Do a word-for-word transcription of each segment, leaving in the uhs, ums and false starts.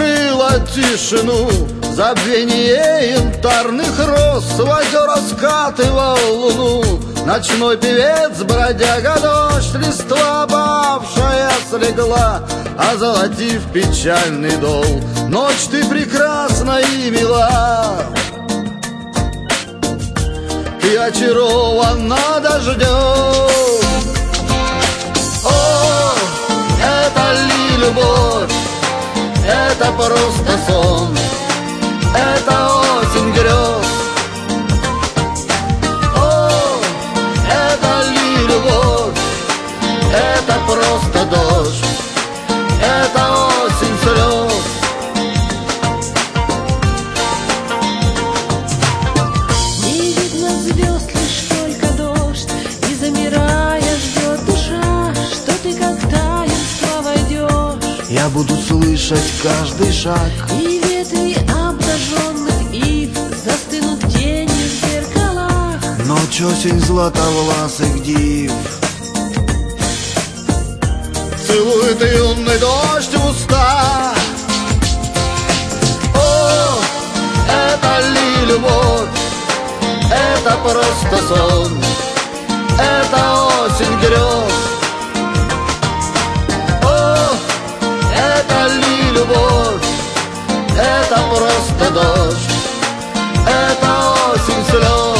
забыла тишину, забвение янтарных роз. В озера скатывал луну ночной певец, бродяга дождь. Листва опавшая слегла, озолотив печальный дол. Ночь, ты прекрасна и мила, ты очарована дождем. О, это ли любовь, это просто сон, это осень грез. О, это ли любовь, это просто дождь, это осень слез. Не видно звезд, лишь только дождь, и замирая ждет душа, что ты как таинство войдешь. Я буду слышать каждый шаг, И ветви обнаженных ив застынут тени в зеркалах. ночь, осень златовласых див. Целует юный дождь в уста. О, это ли любовь, это просто сон, это осень грез. О, это ли любовь, это просто дождь, это осень слез.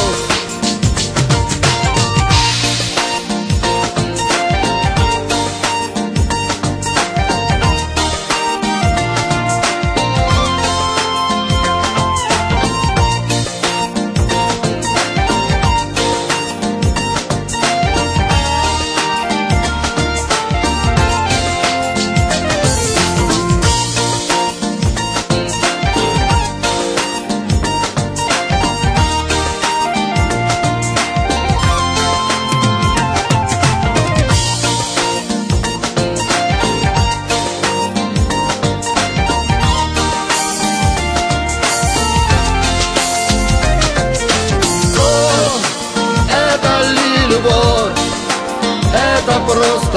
Любовь, это просто